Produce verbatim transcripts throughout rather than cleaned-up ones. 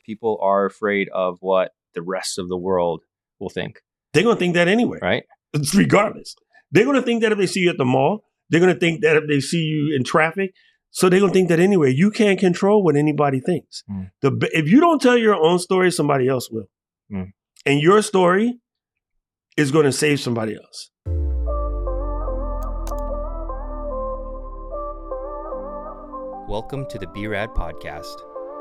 people are afraid of what the rest of the world will think. They're going to think that anyway. Right? It's regardless. They're going to think that if they see you at the mall. They're going to think that if they see you in traffic. So they're going to think that anyway. You can't control what anybody thinks. Mm. The, if you don't tell your own story, somebody else will. Mm. And your story is going to save somebody else. Welcome to the B Rad Podcast.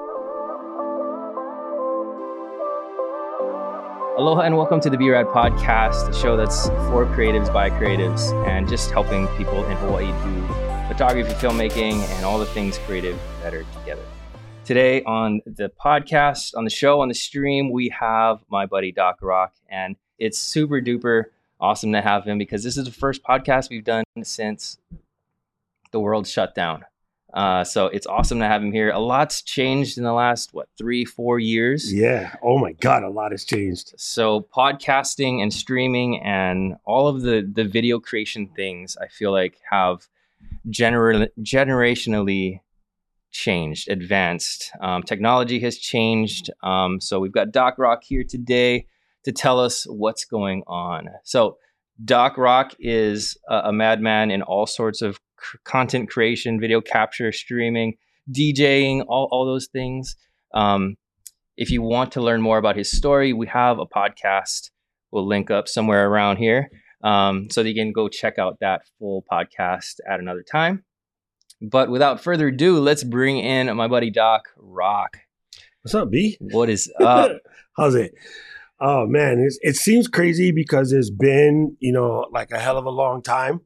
Aloha and welcome to the B Rad Podcast, the show that's for creatives by creatives and just helping people in Hawaii do photography, filmmaking, and all the things creative better together. Today on the podcast, on the show, on the stream, we have my buddy Doc Rock, and it's super duper awesome to have him because this is the first podcast we've done since the world shut down. Uh, so it's awesome to have him here. A lot's changed in the last, what, three, four years? Yeah. Oh my God, a lot has changed. So podcasting and streaming and all of the, the video creation things, I feel like have gener- generationally changed, advanced. Um, technology has changed. Um, so we've got Doc Rock here today to tell us what's going on. So Doc Rock is a, a madman in all sorts of content creation, video capture, streaming, DJing, all, all those things. Um, if you want to learn more about his story, we have a podcast. We'll link up somewhere around here um, so that you can go check out that full podcast at another time. But without further ado, let's bring in my buddy Doc Rock. What's up, B? What is up? How's it? Oh, man, it's, it seems crazy because it's been, you know, like a hell of a long time.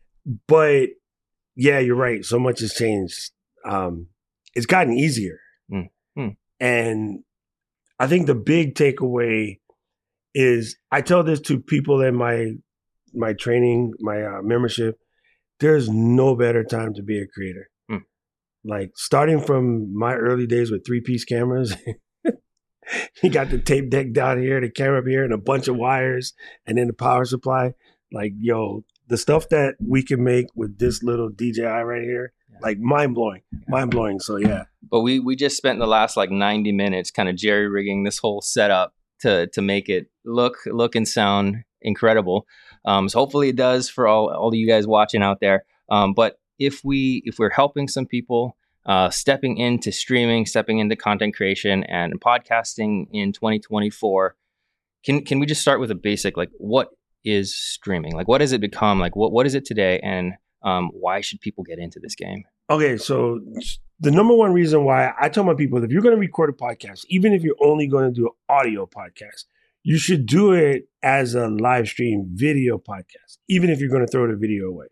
But yeah, you're right. So much has changed. Um, it's gotten easier. Mm. Mm. And I think the big takeaway is I tell this to people in my my training, my uh, membership. There's no better time to be a creator. Mm. Like starting from my early days with three-piece cameras. You got the tape deck down here, the camera up here, and a bunch of wires, and then the power supply. Like, yo, the stuff that we can make with this little D J I right here, yeah. like mind blowing, yeah. mind blowing. So yeah. But we we just spent the last like ninety minutes kind of jerry rigging this whole setup to to make it look look and sound incredible. Um, so hopefully it does for all all of you guys watching out there. Um, but if we if we're helping some people uh, stepping into streaming, stepping into content creation and podcasting in twenty twenty-four, can can we just start with a basic like what is streaming? Like, what has it become? Like, what what is it today? And um, why should people get into this game? Okay, so the number one reason why I tell my people, if you're going to record a podcast, even if you're only going to do an audio podcast, you should do it as a live stream video podcast, even if you're going to throw the video away.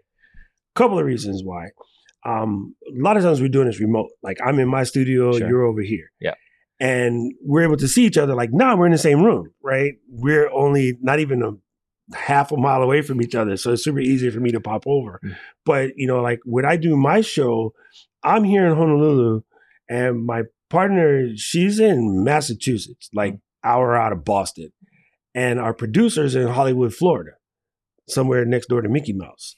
A couple of reasons why. Um, a lot of times we're doing this remote. Like I'm in my studio, sure. You're over here. Yeah. And we're able to see each other. Like now we're in the same room, right? We're only not even a half a mile away from each other. So it's super easy for me to pop over. Mm. But, you know, like when I do my show, I'm here in Honolulu and my partner, she's in Massachusetts, like mm. hour out of Boston. And our producer's in Hollywood, Florida, somewhere next door to Mickey Mouse.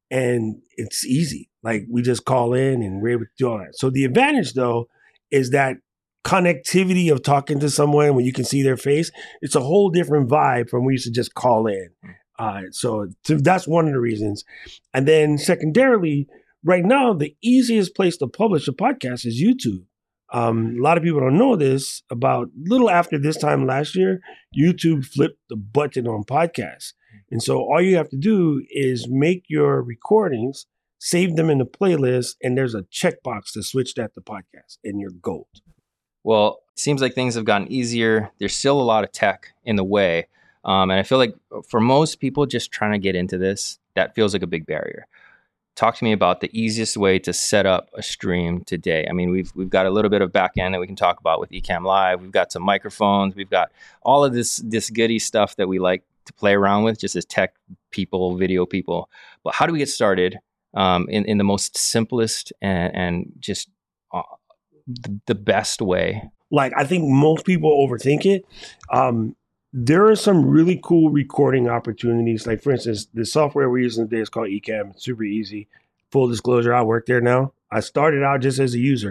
And it's easy. Like we just call in and we're able to do all that. So the advantage though, is that connectivity of talking to someone when you can see their face. It's a whole different vibe from when we used to just call in. Uh, so to, that's one of the reasons. And then secondarily, right now, the easiest place to publish a podcast is YouTube. Um, a lot of people don't know this. About a little after this time last year, YouTube flipped the button on podcasts. And so all you have to do is make your recordings, save them in the playlist, and there's a checkbox to switch that to podcast, and you're gold. Well, it seems like things have gotten easier. There's still a lot of tech in the way. Um, and I feel like for most people just trying to get into this, that feels like a big barrier. Talk to me about the easiest way to set up a stream today. I mean, we've we've got a little bit of back end that we can talk about with Ecamm Live. We've got some microphones. We've got all of this this goody stuff that we like to play around with just as tech people, video people. But how do we get started um, in, in the most simplest and, and just uh, the, the best way? Like, I think most people overthink it. Um, there are some really cool recording opportunities. Like, for instance, the software we're using today is called Ecamm. It's super easy. Full disclosure, I work there now. I started out just as a user.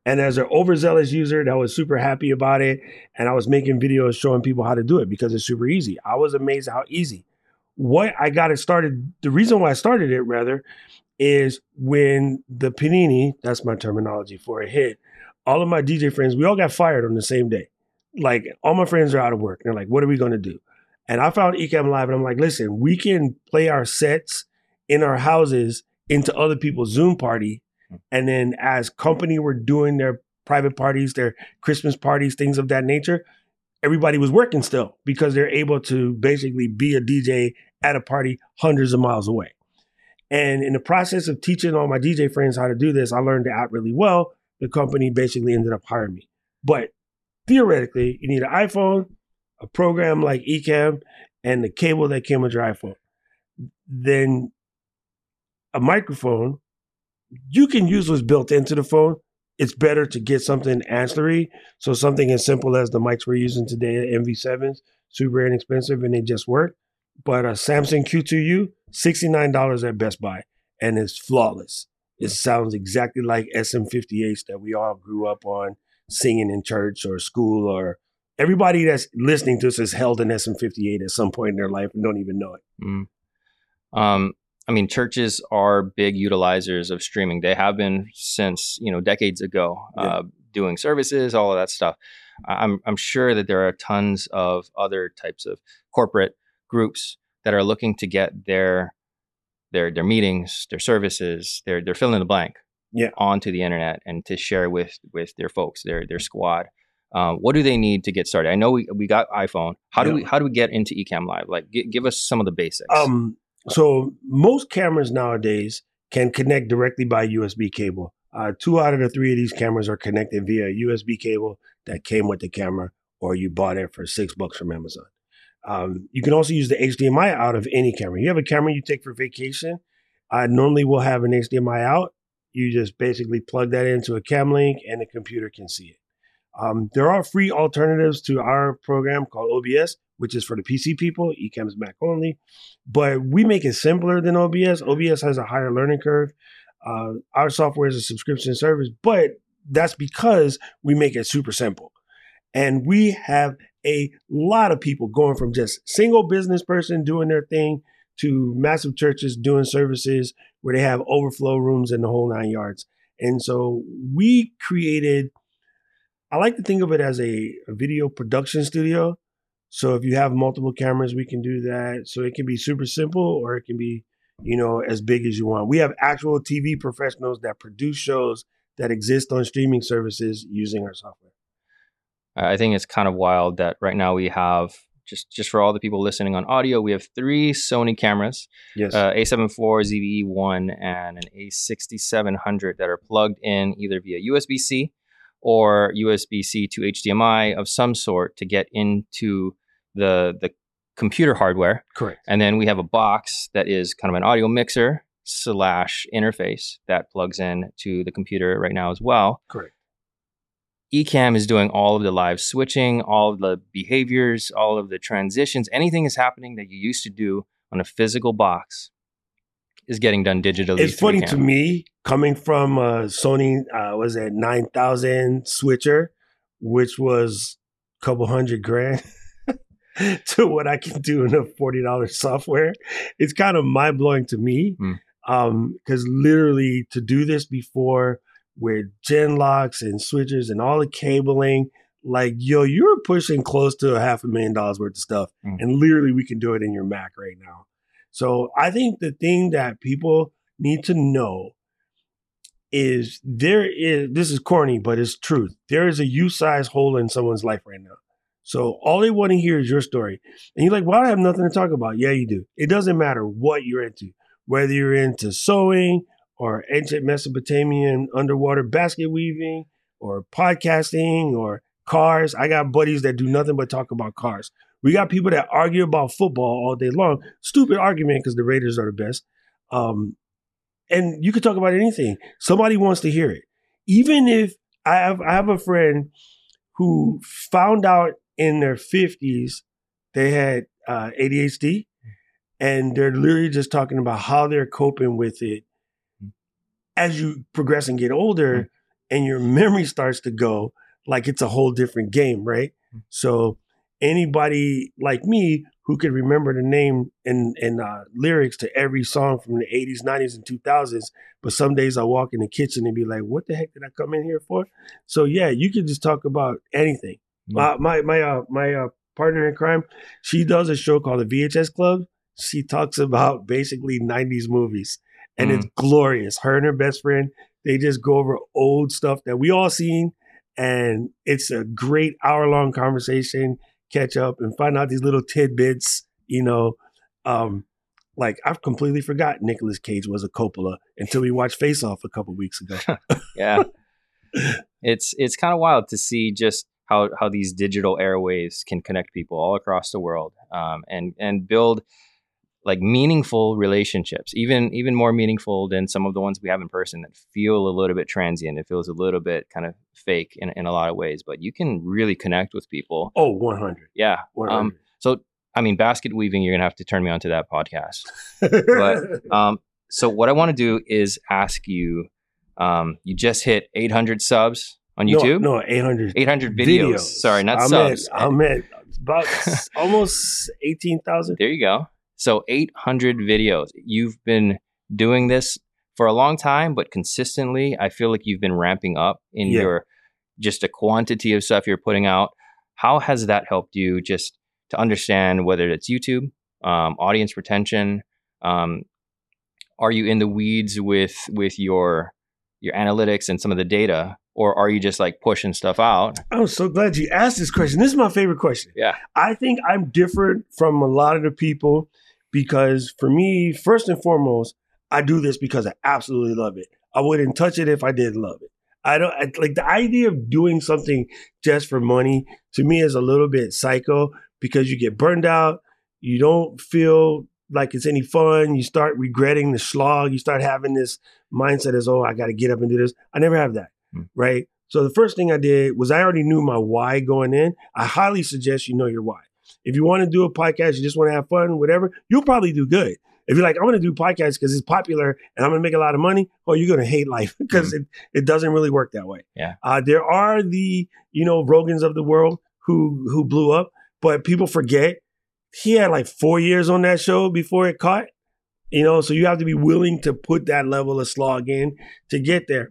And as an overzealous user that was super happy about it, and I was making videos showing people how to do it because it's super easy. I was amazed at how easy. What I got it started, the reason why I started it rather, is when the panini, that's my terminology for it, hit, all of my D J friends, we all got fired on the same day. Like all my friends are out of work. They're like, what are we going to do? And I found Ecamm Live and I'm like, listen, we can play our sets in our houses into other people's Zoom party. And then as company were doing their private parties, their Christmas parties, things of that nature, everybody was working still because they're able to basically be a D J at a party hundreds of miles away. And in the process of teaching all my D J friends how to do this, I learned the app really well. The company basically ended up hiring me. But theoretically, you need an iPhone, a program like Ecamm, and the cable that came with your iPhone. Then a microphone. You can use what's built into the phone. It's better to get something ancillary. So something as simple as the mics we're using today, the M V sevens, super inexpensive and they just work. But a Samson Q two U, sixty-nine dollars at Best Buy, and it's flawless. It sounds exactly like S M fifty-eights that we all grew up on singing in church or school, or everybody that's listening to us has held an S M fifty-eight at some point in their life and don't even know it. Mm. Um, I mean, churches are big utilizers of streaming. They have been since, you know, decades ago, yeah. uh, doing services, all of that stuff. I'm I'm sure that there are tons of other types of corporate groups that are looking to get their their their meetings, their services, their their fill in the blank, yeah. onto the internet and to share with with their folks, their their squad. Um, what do they need to get started? I know we we got iPhone. How yeah. do we how do we get into Ecamm Live? Like, g- give us some of the basics. Um. So most cameras nowadays can connect directly by U S B cable. Uh, two out of the three of these cameras are connected via U S B cable that came with the camera, or you bought it for six bucks from Amazon. Um, you can also use the H D M I out of any camera. You have a camera you take for vacation. I normally will have an H D M I out. You just basically plug that into a cam link and the computer can see it. Um, there are free alternatives to our program called O B S, which is for the P C people. Ecamm's Mac only. But we make it simpler than O B S. O B S has a higher learning curve. Uh, our software is a subscription service, but that's because we make it super simple. And we have a lot of people going from just single business person doing their thing to massive churches doing services where they have overflow rooms and the whole nine yards. And so we created, I like to think of it as a, a video production studio. So if you have multiple cameras, we can do that. So it can be super simple or it can be, you know, as big as you want. We have actual T V professionals that produce shows that exist on streaming services using our software. I think it's kind of wild that right now we have, just, just for all the people listening on audio, we have three Sony cameras, yes. uh, A seven four, Z V E one, and an A sixty-seven hundred that are plugged in either via U S B C or U S B C to H D M I of some sort to get into the the computer hardware. Correct. And then we have a box that is kind of an audio mixer slash interface that plugs in to the computer right now as well. Correct. Ecamm is doing all of the live switching, all of the behaviors, all of the transitions. Anything is happening that you used to do on a physical box is getting done digitally. It's funny Ecamm. To me, coming from a Sony, uh, was it nine thousand switcher, which was a couple hundred grand, to what I can do in a forty dollars software. It's kind of mind blowing to me. Mm. Um, because literally to do this before, with gen locks and switchers and all the cabling, like, yo, you're pushing close to a half a million dollars worth of stuff. Mm. And literally we can do it in your Mac right now. So I think the thing that people need to know is there is, this is corny, but it's truth. There is a U-size hole in someone's life right now. So all they want to hear is your story. And you're like, well, I have nothing to talk about. Yeah, you do. It doesn't matter what you're into, whether you're into sewing, or ancient Mesopotamian underwater basket weaving, or podcasting, or cars. I got buddies that do nothing but talk about cars. We got people that argue about football all day long. Stupid argument because the Raiders are the best. Um, and you could talk about anything. Somebody wants to hear it. Even if I have, I have a friend who found out in their fifties they had uh, A D H D, and they're literally just talking about how they're coping with it as you progress and get older, and your memory starts to go like it's a whole different game, right? So anybody like me who could remember the name and, and uh, lyrics to every song from the eighties, nineties, and two thousands, but some days I walk in the kitchen and be like, what the heck did I come in here for? So yeah, you can just talk about anything. Mm-hmm. Uh, my my uh, my uh, partner in crime, she does a show called the V H S Club. She talks about basically nineties movies, and mm. it's glorious. Her and her best friend, they just go over old stuff that we all seen, and it's a great hour-long conversation, catch up, and find out these little tidbits, you know. Um, like, I've completely forgot Nicolas Cage was a Coppola until we watched Face Off a couple weeks ago. Yeah. It's it's kind of wild to see just how how these digital airwaves can connect people all across the world, um, and and build like meaningful relationships, even even more meaningful than some of the ones we have in person that feel a little bit transient. It feels a little bit kind of fake in, in a lot of ways, but you can really connect with people. Oh, one hundred. Yeah. one hundred. Um, so, I mean, basket weaving, you're going to have to turn me on to that podcast. But um, so what I want to do is ask you, um, you just hit eight hundred subs on YouTube? No, no eight hundred. eight hundred videos. videos. Sorry, not I'm subs. At, I'm at about almost eighteen thousand. There you go. So eight hundred videos. You've been doing this for a long time, but consistently, I feel like you've been ramping up in yeah. your just a quantity of stuff you're putting out. How has that helped you just to understand whether it's YouTube, um, audience retention? Um, are you in the weeds with with your your analytics and some of the data, or are you just like pushing stuff out? I'm so glad you asked this question. This is my favorite question. Yeah, I think I'm different from a lot of the people. Because for me, first and foremost, I do this because I absolutely love it. I wouldn't touch it if I didn't love it. I don't I, like the idea of doing something just for money to me is a little bit psycho because you get burned out. You don't feel like it's any fun. You start regretting the slog. You start having this mindset as, oh, I got to get up and do this. I never have that, mm. right? So the first thing I did was I already knew my why going in. I highly suggest you know your why. If you want to do a podcast, you just want to have fun, whatever, you'll probably do good. If you're like, I'm going to do podcasts because it's popular and I'm going to make a lot of money, oh, you're going to hate life because mm-hmm. it, it doesn't really work that way. Yeah. Uh, there are the, you know, Rogans of the world who who blew up, but people forget he had like four years on that show before it caught, you know, so you have to be willing to put that level of slog in to get there.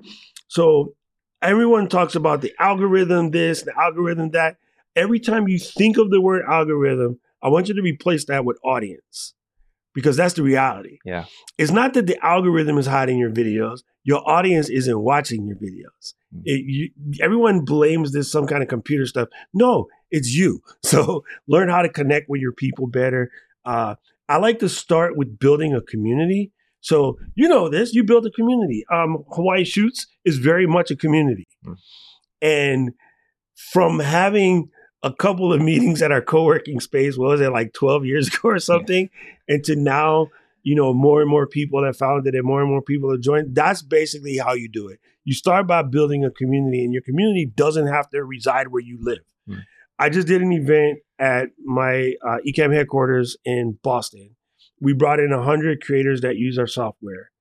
So everyone talks about the algorithm this, the algorithm that. Every time you think of the word algorithm, I want you to replace that with audience because that's the reality. Yeah. It's not that the algorithm is hiding your videos. Your audience isn't watching your videos. Mm. It, you, everyone blames this some kind of computer stuff. No, it's you. So learn how to connect with your people better. Uh, I like to start with building a community. So you know this, you build a community. Um, Hawaii Shoots is very much a community. Mm. And from having a couple of meetings at our co-working space, what was it, like twelve years ago or something? Yeah. And to now, you know, more and more people that found it and more and more people have joined. That's basically how you do it. You start by building a community, and your community doesn't have to reside where you live. Hmm. I just did an event at my uh, Ecamm headquarters in Boston. We brought in one hundred creators that use our software.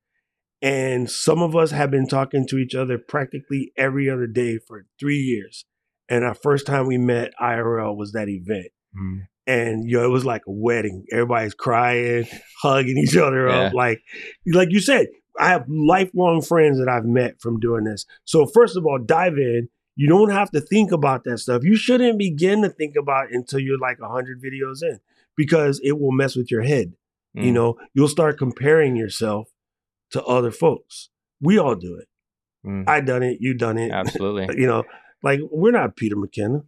And some of us have been talking to each other practically every other day for three years. And our first time we met I R L was that event. Mm. And, you know, it was like a wedding. Everybody's crying, hugging each other yeah. up. Like, like you said, I have lifelong friends that I've met from doing this. So first of all, dive in. You don't have to think about that stuff. You shouldn't begin to think about it until you're like one hundred videos in because it will mess with your head. Mm. You know, you'll start comparing yourself to other folks. We all do it. Mm. I done it. You done it. Absolutely. You know, like, we're not Peter McKenna.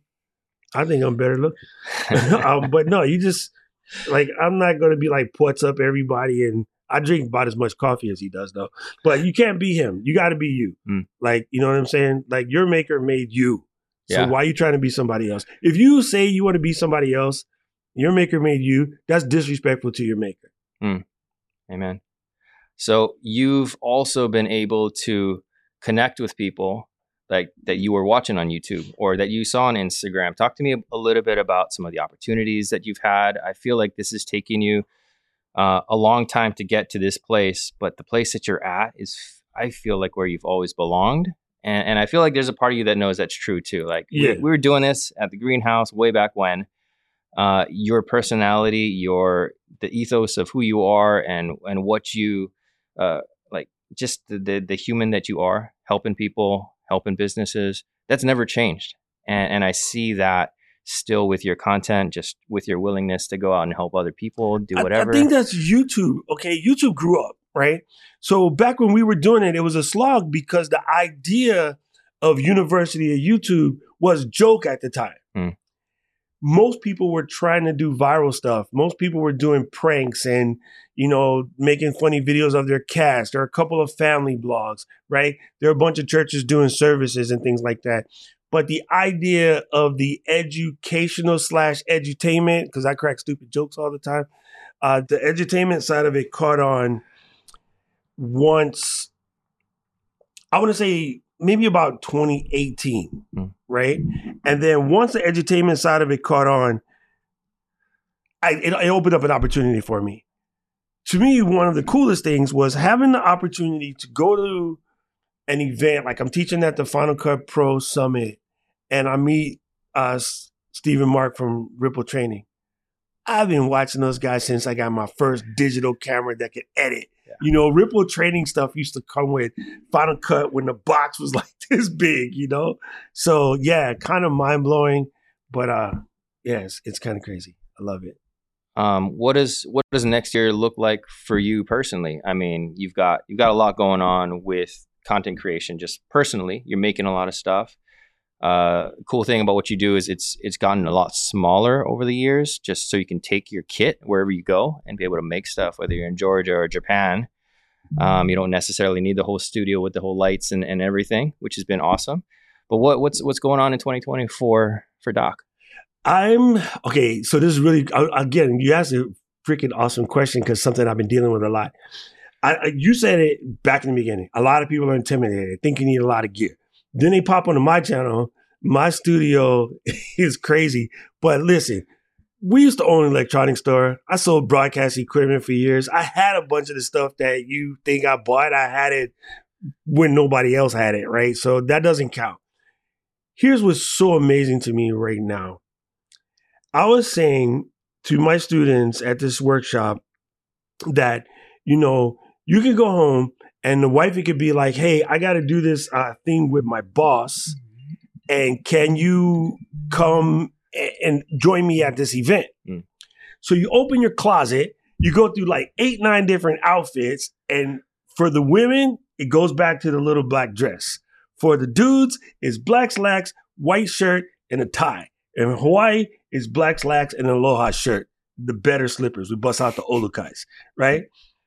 I think I'm better looking. um, but no, you just, like, I'm not going to be like, what's up, everybody? And I drink about as much coffee as he does, though. But you can't be him. You got to be you. Mm. Like, you know what I'm saying? Like, your maker made you. So yeah. why are you trying to be somebody else? If you say you want to be somebody else, your maker made you, that's disrespectful to your maker. Mm. Amen. So you've also been able to connect with people like that you were watching on YouTube or that you saw on Instagram. Talk to me a, a little bit about some of the opportunities that you've had. I feel like this is taking you uh, a long time to get to this place, but the place that you're at is, I feel like, where you've always belonged. And, and I feel like there's a part of you that knows that's true too. Like Yeah. we, we were doing this at the greenhouse way back when. Uh, your personality, your the ethos of who you are, and and what you uh, like, just the, the the human that you are, helping people, helping businesses. That's never changed, and and I see that still with your content, just with your willingness to go out and help other people, do whatever. I, I think that's YouTube. Okay, YouTube grew up, right? So back when we were doing it, it was a slog because the idea of University of YouTube was joke at the time. Hmm. Most people were trying to do viral stuff. Most people were doing pranks and, you know, making funny videos of their cast. There are a couple of family blogs, right? There are a bunch of churches doing services and things like that. But the idea of the educational slash edutainment, because I crack stupid jokes all the time, uh, the edutainment side of it caught on once, I want to say maybe about twenty eighteen, mm. right? And then once the edutainment side of it caught on, I, it, it opened up an opportunity for me. To me, one of the coolest things was having the opportunity to go to an event, like I'm teaching at the Final Cut Pro Summit, and I meet uh, Stephen Mark from Ripple Training. I've been watching those guys since I got my first digital camera that could edit. Yeah. You know, Ripple Training stuff used to come with Final Cut when the box was like this big, you know? So yeah, kind of mind-blowing, but uh, yeah, it's, it's kind of crazy. I love it. Um, what does what does next year look like for you personally? I mean, you've got you've got a lot going on with content creation. Just personally, you're making a lot of stuff. Uh, cool thing about what you do is it's it's gotten a lot smaller over the years, just so you can take your kit wherever you go and be able to make stuff, whether you're in Georgia or Japan. Um, you don't necessarily need the whole studio with the whole lights and, and everything, which has been awesome. But what what's what's going on in twenty twenty-four for Doc? I'm okay. So this is really, again, you asked a freaking awesome question because something I've been dealing with a lot. I, I, you said it back in the beginning. A lot of people are intimidated. They think you need a lot of gear. Then they pop onto my channel. My studio is crazy. But listen, we used to own an electronics store. I sold broadcast equipment for years. I had a bunch of the stuff that you think I bought. I had it when nobody else had it, right? So that doesn't count. Here's what's so amazing to me right now. I was saying to my students at this workshop that, you know, you can go home and the wifey could be like, hey, I got to do this uh, thing with my boss. And can you come and join me at this event? Mm. So you open your closet, you go through like eight, nine different outfits. And for the women, it goes back to the little black dress. For the dudes, it's black slacks, white shirt, and a tie. In Hawaii, it's black slacks and an aloha shirt, the better slippers. We bust out the olukais, right?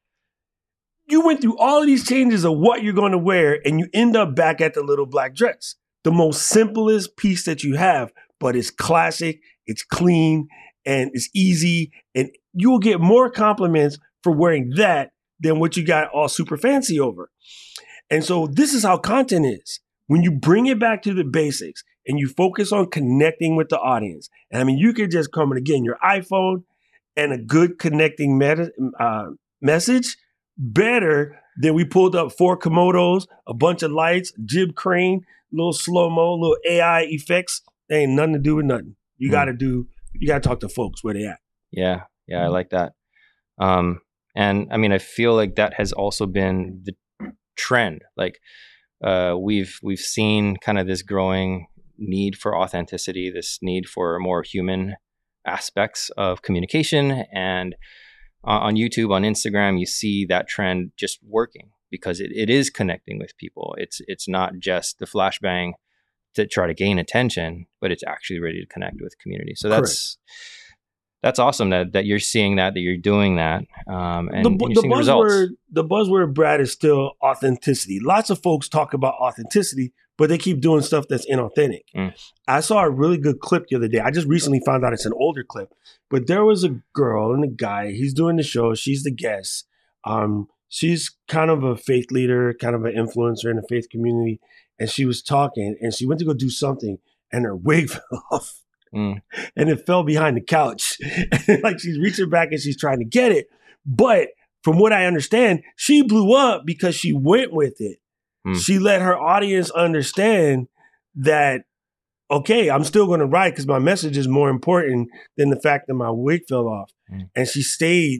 You went through all of these changes of what you're going to wear, and you end up back at the little black dress. The most simplest piece that you have, but it's classic, it's clean, and it's easy, and you will get more compliments for wearing that than what you got all super fancy over. And so this is how content is. When you bring it back to the basics and you focus on connecting with the audience, and I mean, you could just come and again, your iPhone and a good connecting meta, uh, message, better than we pulled up four Komodos, a bunch of lights, jib crane, little slow-mo, little A I effects. They ain't nothing to do with nothing. You mm. got to do, you got to talk to folks where they at. Yeah. Yeah. I like that. Um, and I mean, I feel like that has also been the trend. Like, Uh, we've we've seen kind of this growing need for authenticity, this need for more human aspects of communication. And uh, on YouTube, on Instagram, you see that trend just working because it, it is connecting with people. It's it's not just the flashbang to try to gain attention, but it's actually ready to connect with community. So that's Correct. That's awesome that that you're seeing that, that you're doing that, um, and, the, and you're the seeing the buzzword, results. The buzzword, Brad, is still authenticity. Lots of folks talk about authenticity, but they keep doing stuff that's inauthentic. Mm. I saw a really good clip the other day. I just recently found out it's an older clip, but there was a girl and a guy. He's doing the show. She's the guest. Um, she's kind of a faith leader, kind of an influencer in the faith community, and she was talking, and she went to go do something, and her wig fell off. Mm. And it fell behind the couch. Like she's reaching back and she's trying to get it. But from what I understand, she blew up because she went with it. Mm. She let her audience understand that, okay, I'm still going to write because my message is more important than the fact that my wig fell off. Mm. And she stayed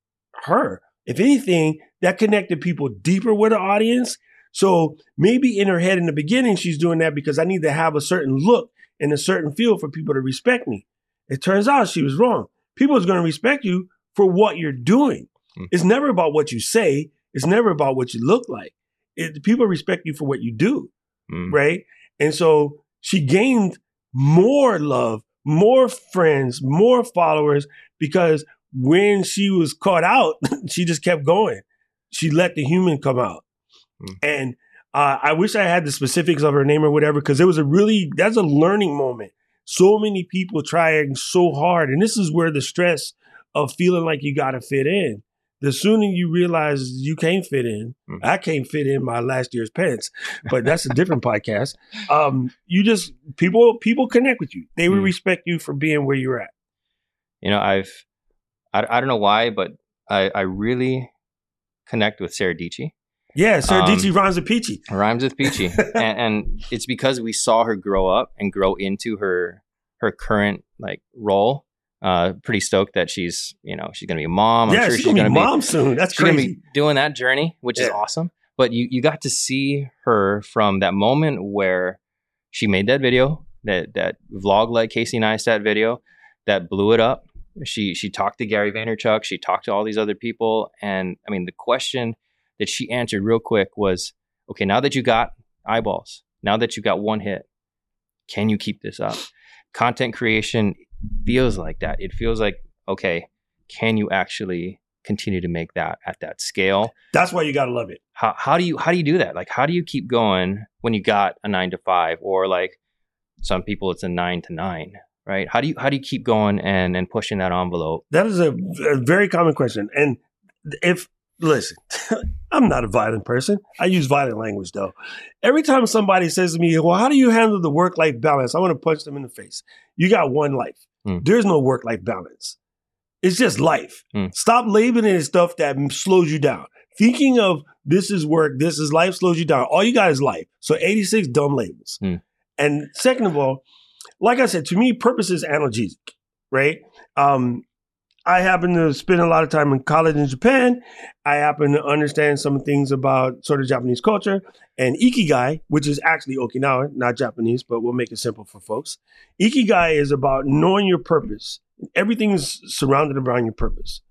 her. If anything, that connected people deeper with the audience. So maybe in her head in the beginning, she's doing that because I need to have a certain look and a certain feel for people to respect me. It turns out she was wrong. People is going to respect you for what you're doing. Mm. It's never about what you say. It's never about what you look like. It, people respect you for what you do, mm. right? And so she gained more love, more friends, more followers because when she was caught out, she just kept going. She let the human come out. Mm. And uh, I wish I had the specifics of her name or whatever, because it was a really, that's a learning moment. So many people trying so hard. And this is where the stress of feeling like you got to fit in. The sooner you realize you can't fit in, mm. I can't fit in my last year's pants, but that's a different podcast. Um, you just, people, people connect with you. They will mm. respect you for being where you're at. You know, I've, I, I don't know why, but I, I really connect with Sarah Dietschy. Yeah, Sarah um, Dietschy rhymes with Peachy. Rhymes with Peachy. and, and it's because we saw her grow up and grow into her her current like role. Uh, pretty stoked that she's, you know, she's gonna be a mom. I'm yeah, sure she's, she's gonna, gonna be be mom soon. That's she's crazy. Gonna be doing that journey, which yeah. is awesome. But you you got to see her from that moment where she made that video, that that vlog like Casey Neistat video that blew it up. She she talked to Gary Vaynerchuk. She talked to all these other people. And I mean, the question that she answered real quick was, okay, now that you got eyeballs, now that you got one hit, can you keep this up? Content creation feels like that. It feels like, okay, can you actually continue to make that at that scale? That's why you got to love it. How how do you how do you do that? Like, how do you keep going when you got a nine to five, or like some people it's a nine to nine, right? How do you how do you keep going and and pushing that envelope? That is a, a very common question. And if listen, I'm not a violent person. I use violent language though. Every time somebody says to me, well, how do you handle the work-life balance? I want to punch them in the face. You got one life. Mm. There's no work-life balance. It's just life. Mm. Stop labeling it stuff that slows you down. Thinking of this is work, this is life slows you down. All you got is life. So eighty-six dumb labels. Mm. And second of all, like I said, to me, purpose is analgesic, right? Um, I happen to spend a lot of time in college in Japan. I happen to understand some things about sort of Japanese culture. And Ikigai, which is actually Okinawa, not Japanese, but we'll make it simple for folks. Ikigai is about knowing your purpose. Everything is surrounded around your purpose.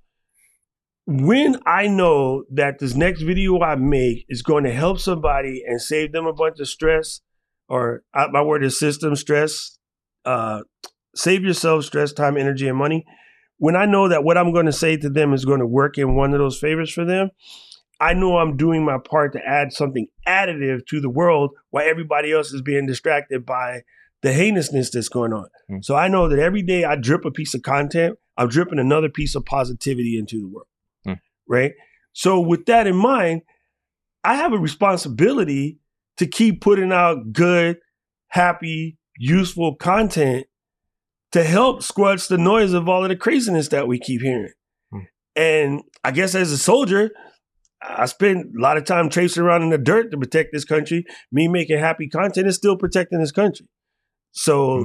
When I know that this next video I make is going to help somebody and save them a bunch of stress, or uh, my word is system stress, uh, save yourself stress, time, energy, and money. When I know that what I'm going to say to them is going to work in one of those favors for them, I know I'm doing my part to add something additive to the world while everybody else is being distracted by the heinousness that's going on. Mm. So I know that every day I drip a piece of content, I'm dripping another piece of positivity into the world, mm. right? So with that in mind, I have a responsibility to keep putting out good, happy, useful content to help squelch the noise of all of the craziness that we keep hearing. Hmm. And I guess as a soldier, I spent a lot of time traipsing around in the dirt to protect this country. Me making happy content is still protecting this country. So hmm.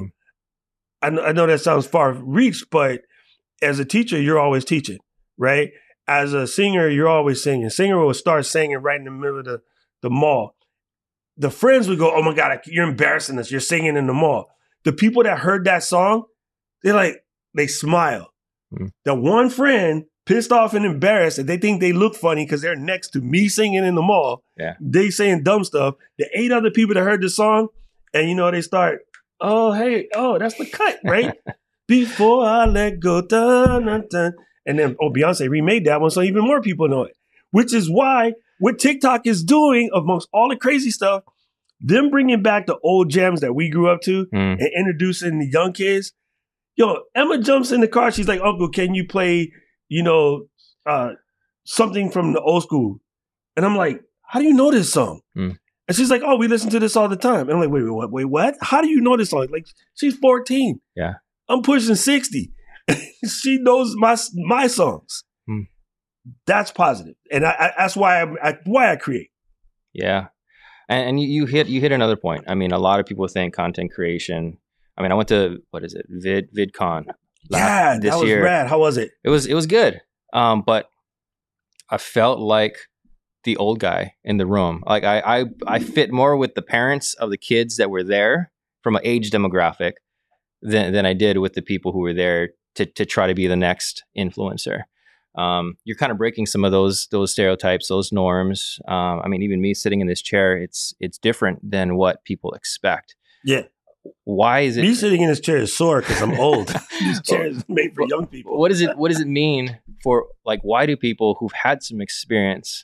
I, I know that sounds far reached, but as a teacher, you're always teaching, right? As a singer, you're always singing. Singer will start singing right in the middle of the, the mall. The friends would go, oh my God, you're embarrassing us. You're singing in the mall. The people that heard that song, they're like, they smile. Mm. The one friend pissed off and embarrassed that they think they look funny because they're next to me singing in the mall. Yeah. They saying dumb stuff. The eight other people that heard the song, and you know, they start, oh, hey, oh, that's the cut, right? Before I let go, dun, dun, dun. And then, oh, Beyonce remade that one, so even more people know it. Which is why what TikTok is doing amongst all the crazy stuff, them bringing back the old gems that we grew up to mm. and introducing the young kids. Yo, Emma jumps in the car. She's like, Uncle, can you play, you know, uh, something from the old school? And I'm like, how do you know this song? Mm. And she's like, oh, we listen to this all the time. And I'm like, wait, wait, what? Wait, what? How do you know this song? Like, she's fourteen. Yeah. I'm pushing sixty. She knows my my songs. Mm. That's positive. And I, I, that's why I, I why I create. Yeah. And, and you, you hit you hit another point. I mean, a lot of people think content creation. I mean, I went to what is it, Vid VidCon. Yeah, this that was year. rad. How was it? It was it was good. Um, but I felt like the old guy in the room. Like I I I fit more with the parents of the kids that were there from an age demographic than than I did with the people who were there to to try to be the next influencer. Um, you're kind of breaking some of those those stereotypes, those norms. Um, I mean, even me sitting in this chair, it's it's different than what people expect. Yeah. Why is it? Me sitting in this chair is sore because I'm old. This chair is made for young people. What does it What does it mean for, like, why do people who've had some experience?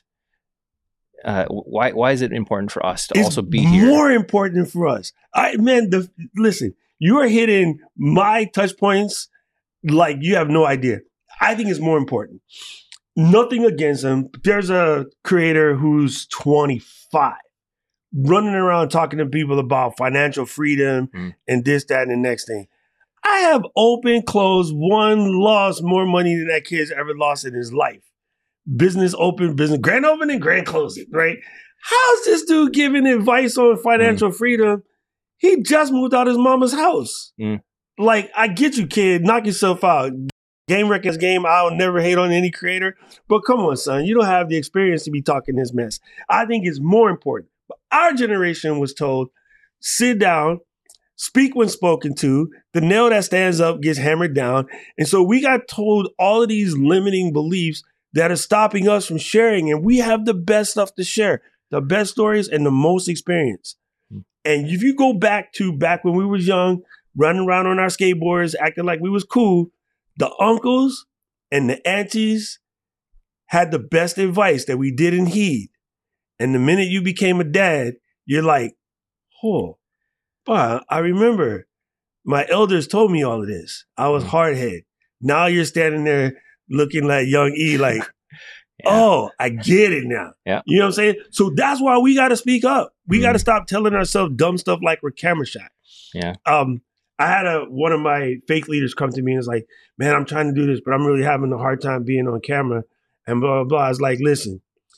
Uh, why Why is it important for us to it's also be here? More important for us. I man, the listen. You are hitting my touch points like you have no idea. I think it's more important. Nothing against him. There's a creator who's twenty-five, running around talking to people about financial freedom mm. and this, that, and the next thing. I have open, closed, one lost more money than that kid's ever lost in his life. Business open, business, grand opening, grand closing, right? How's this dude giving advice on financial mm. freedom? He just moved out of his mama's house. Mm. Like, I get you, kid. Knock yourself out. Game records game. I'll never hate on any creator. But come on, son. You don't have the experience to be talking this mess. I think it's more important. But our generation was told, sit down, speak when spoken to. The nail that stands up gets hammered down. And so we got told all of these limiting beliefs that are stopping us from sharing. And we have the best stuff to share, the best stories and the most experience. And if you go back to back when we was young, running around on our skateboards, acting like we was cool, the uncles and the aunties had the best advice that we didn't heed. And the minute you became a dad, you're like, oh, but I remember my elders told me all of this. I was hard-headed. Now you're standing there looking like young E, like, yeah. oh, I get it now. Yeah. You know what I'm saying? So that's why we got to speak up. We mm. got to stop telling ourselves dumb stuff like we're camera shy. Yeah. Um, I had a one of my fake leaders come to me and was like, man, I'm trying to do this, but I'm really having a hard time being on camera and blah, blah, blah. I was like, listen,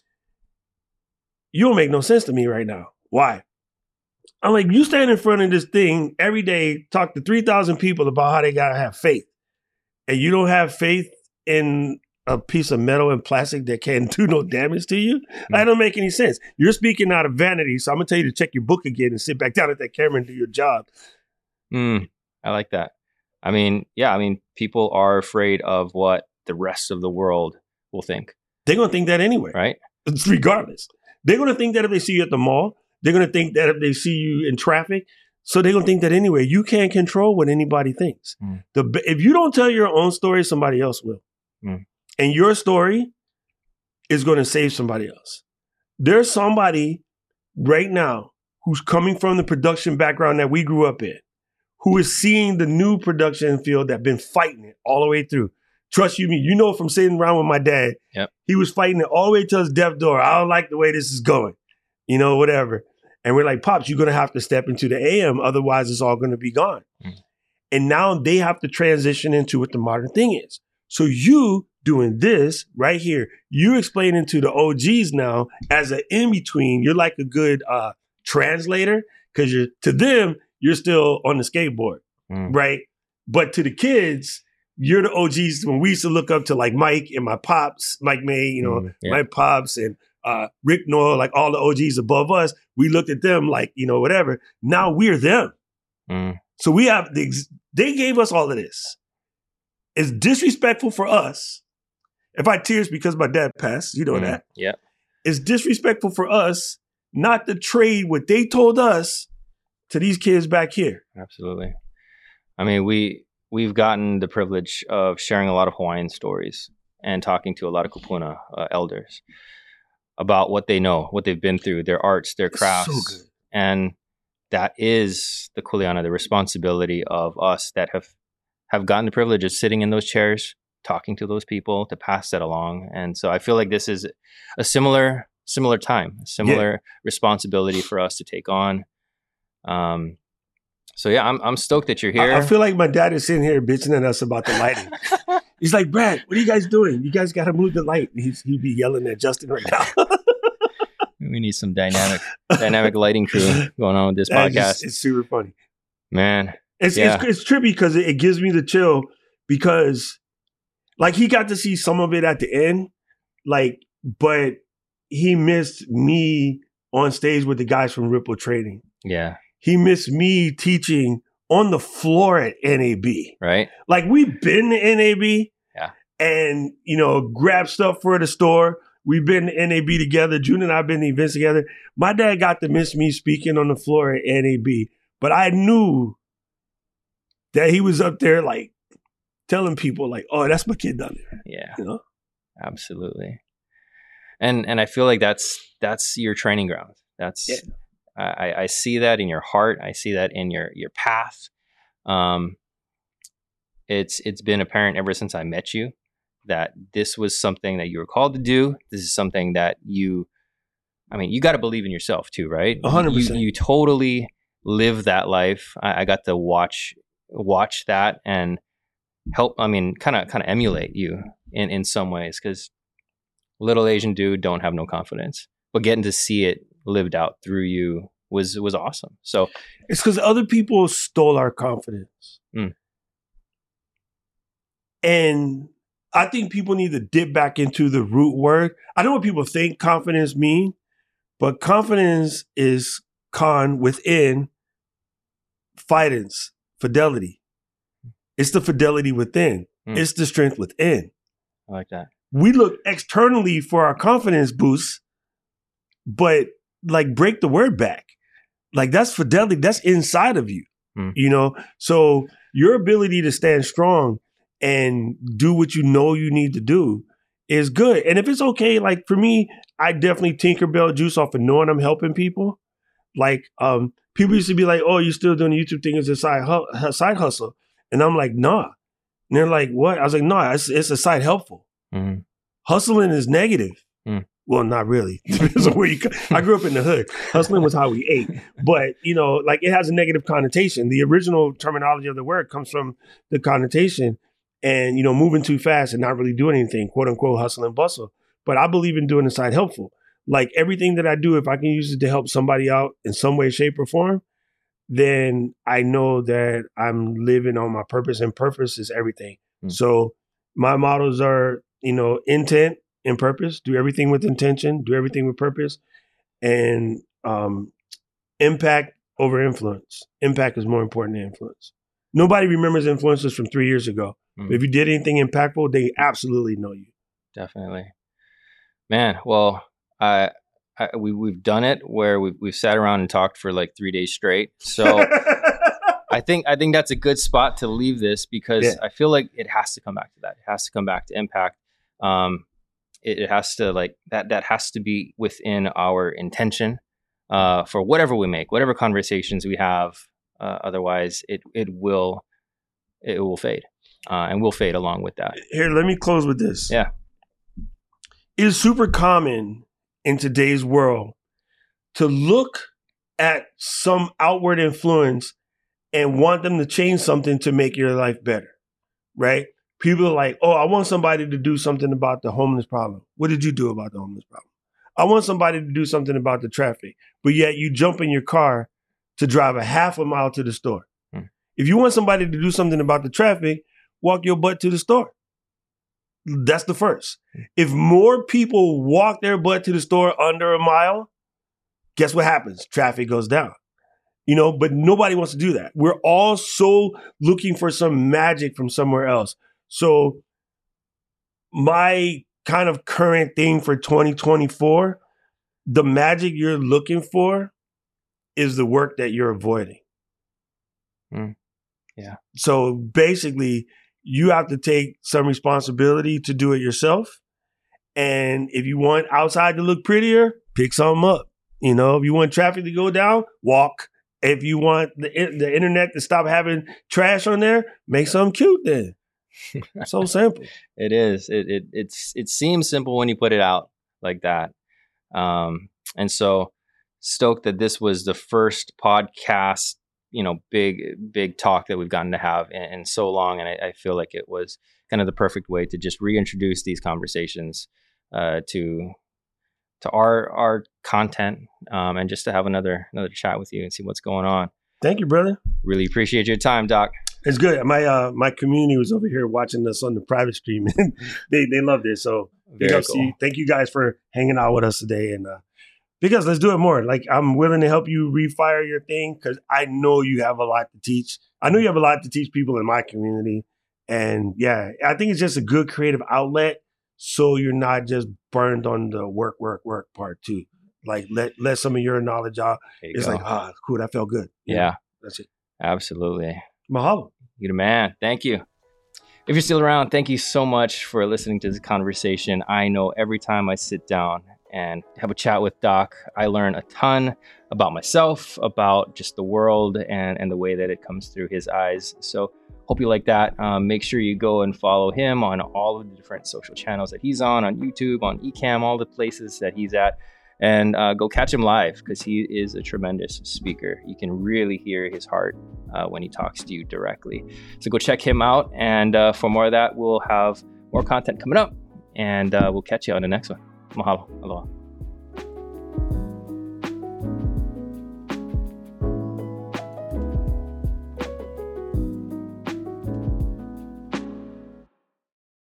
you don't make no sense to me right now. Why? I'm like, you stand in front of this thing every day, talk to three thousand people about how they got to have faith. And you don't have faith in a piece of metal and plastic that can't do no damage to you? Mm. That don't make any sense. You're speaking out of vanity, so I'm going to tell you to check your book again and sit back down at that camera and do your job. Mm, I like that. I mean, yeah, I mean, people are afraid of what the rest of the world will think. They're going to think that anyway. Right? It's regardless. They're going to think that if they see you at the mall. They're going to think that if they see you in traffic. So they're going to think that anyway. You can't control what anybody thinks. Mm. The If you don't tell your own story, somebody else will. Mm. And your story is going to save somebody else. There's somebody right now who's coming from the production background that we grew up in, who is seeing the new production field that been fighting it all the way through. Trust you me, you know from sitting around with my dad, yep. he was fighting it all the way to his death door. I don't like the way this is going, you know, whatever. And we're like, Pops, you're going to have to step into the A M, otherwise it's all going to be gone. Mm. And now they have to transition into what the modern thing is. So you doing this right here, you explaining to the O Gs now as an in-between, you're like a good uh, translator, because you're to them, you're still on the skateboard, mm. right? But to the kids, you're the O Gs. When we used to look up to like Mike and my pops, Mike May, you know, mm, yeah. my pops and uh, Rick Noel, like all the O Gs above us, we looked at them like, you know, whatever. Now we're them. Mm. So we have, the, they gave us all of this. It's disrespectful for us. If I tears because my dad passed, you know mm, that. Yeah. It's disrespectful for us not to trade what they told us to these kids back here. Absolutely. I mean, we, we've gotten the privilege of sharing a lot of Hawaiian stories and talking to a lot of kupuna uh, elders about what they know, what they've been through, their arts, their crafts. So good. And that is the kuleana, the responsibility of us that have, have gotten the privilege of sitting in those chairs, talking to those people, to pass that along. And so I feel like this is a similar, similar time, a similar yeah. responsibility for us to take on. Um, so yeah, I'm I'm stoked that you're here. I, I feel like my dad is sitting here bitching at us about the lighting. He's like, Brad, what are you guys doing? You guys got to move the light. He's, he'd be yelling at Justin right now. We need some dynamic, dynamic lighting crew going on with this That's podcast. Just, it's super funny, man. It's yeah. it's, it's trippy because it, it gives me the chill because, like, he got to see some of it at the end, like, but he missed me on stage with the guys from Ripple Trading. Yeah, he missed me teaching on the floor at N A B. Right. Like, we've been to N A B. Yeah. And, you know, grab stuff for the store. We've been to N A B together. June and I have been to events together. My dad got to miss me speaking on the floor at N A B. But I knew that he was up there, like, telling people, like, oh, that's my kid down there. Yeah. You know? Absolutely. And and I feel like that's that's your training ground. That's yeah. I, I see that in your heart. I see that in your your path. Um, it's it's been apparent ever since I met you that this was something that you were called to do. This is something that you, I mean, you got to believe in yourself too, right? A hundred percent. You totally live that life. I, I got to watch watch that and help. I mean, kind of kind of emulate you in in some ways, because little Asian dude don't have no confidence, but getting to see it lived out through you was was awesome. So it's because other people stole our confidence. Mm. And I think people need to dip back into the root word. I know what people think confidence mean, but confidence is con within, fidence, fidelity. It's the fidelity within. Mm. It's the strength within. I like that. We look externally for our confidence boosts, but like break the word back. Like that's fidelity. That's inside of you, mm. you know? So your ability to stand strong and do what you know you need to do is good. And if it's okay, like for me, I definitely Tinkerbell juice off of knowing I'm helping people. Like um, people used to be like, oh, you're still doing the YouTube thing as a side, hu- side hustle. And I'm like, nah. And they're like, what? I was like, nah, it's, it's a side helpful. Mm-hmm. Hustling is negative. Mm. Well, not really. Depends on where you. I grew up in the hood. Hustling was how we ate, but you know, like it has a negative connotation. The original terminology of the word comes from the connotation, and you know, moving too fast and not really doing anything, quote unquote, hustle and bustle. But I believe in doing the side helpful. Like everything that I do, if I can use it to help somebody out in some way, shape, or form, then I know that I'm living on my purpose, and purpose is everything. Mm. So my models are, you know, intent and purpose, do everything with intention, do everything with purpose, and um, impact over influence. Impact is more important than influence. Nobody remembers influencers from three years ago. Mm. But if you did anything impactful, they absolutely know you. Definitely. Man, well, I, I we, we've done it where we've, we've sat around and talked for like three days straight. So I think I think that's a good spot to leave this, because yeah. I feel like it has to come back to that. It has to come back to impact. Um, it, it has to like that. That has to be within our intention uh, for whatever we make, whatever conversations we have. Uh, otherwise, it it will it will fade, uh, and we'll fade along with that. Here, let me close with this. Yeah, it is super common in today's world to look at some outward influence and want them to change something to make your life better, right? People are like, oh, I want somebody to do something about the homeless problem. What did you do about the homeless problem? I want somebody to do something about the traffic, but yet you jump in your car to drive a half a mile to the store. Hmm. If you want somebody to do something about the traffic, walk your butt to the store. That's the first. If more people walk their butt to the store under a mile, guess what happens? Traffic goes down. You know, but nobody wants to do that. We're all so looking for some magic from somewhere else. So my kind of current thing for twenty twenty-four, the magic you're looking for is the work that you're avoiding. Mm. Yeah. So basically, you have to take some responsibility to do it yourself. And if you want outside to look prettier, pick something up. You know, if you want traffic to go down, walk. If you want the the internet to stop having trash on there, make something cute then. So simple. It is. It it it's it seems simple when you put it out like that. Um, and so stoked that this was the first podcast, you know, big big talk that we've gotten to have in, in so long, and I, I feel like it was kind of the perfect way to just reintroduce these conversations uh, to to our our content, um, and just to have another another chat with you and see what's going on. Thank you, brother. Really appreciate your time, Doc. It's good. My uh my community was over here watching us on the private stream, and they they loved it. So Very cool. cool. Thank you guys for hanging out with us today, and uh, because let's do it more. Like, I'm willing to help you refire your thing because I know you have a lot to teach. I know you have a lot to teach people in my community, and yeah, I think it's just a good creative outlet. So you're not just burned on the work, work, work part too. Like, let let some of your knowledge out. It's go. like, ah, cool, that felt good. You yeah, know, that's it. Absolutely. Mahalo. You're the man. Thank you. If you're still around, thank you so much for listening to this conversation. I know every time I sit down and have a chat with Doc, I learn a ton about myself, about just the world, and, and the way that it comes through his eyes. So hope you like that. Um, make sure you go and follow him on all of the different social channels that he's on, on YouTube, on Ecamm, all the places that he's at. And uh, go catch him live because he is a tremendous speaker. You can really hear his heart uh, when he talks to you directly. So go check him out. And uh, for more of that, we'll have more content coming up. And uh, we'll catch you on the next one. Mahalo. Aloha.